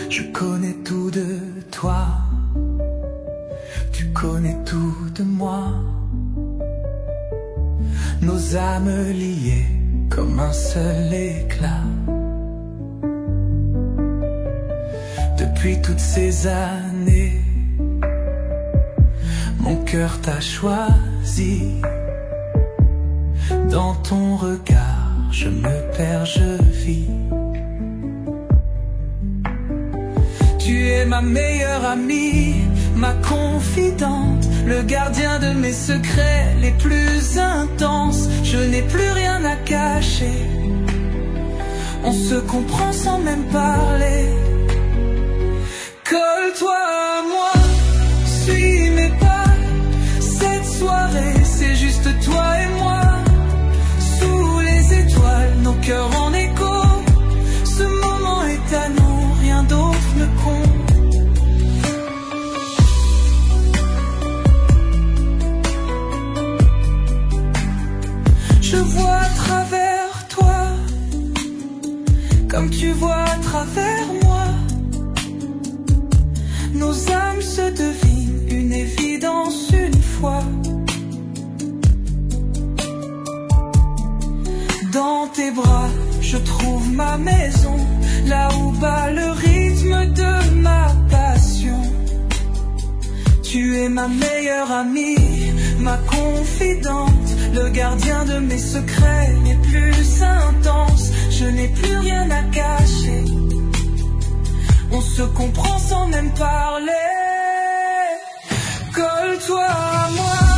Je connais tout de toi, tu connais tout de moi. Nos âmes liées comme un seul éclat. Depuis toutes ces années, mon cœur t'a choisi. Dans ton regard, je me perds, je vis. Tu es ma meilleure amie, ma confidente, le gardien de mes secrets les plus intenses. Je n'ai plus rien à cacher, on se comprend sans même parler. Colle-toi à moi, suis mes pas. Cette soirée, c'est juste toi et moi. Sous les étoiles, nos cœurs en écho. Ce moment est à nous, rien d'autre ne compte. Je vois à travers toi, comme tu vois à travers moi. Nos âmes se devinent, une évidence une fois. Dans tes bras, je trouve ma maison, là où bat le rythme de ma passion. Tu es ma meilleure amie, ma confidente, le gardien de mes secrets les plus intenses. Je n'ai plus rien à cacher, on se comprend sans même parler. Colle-toi à moi.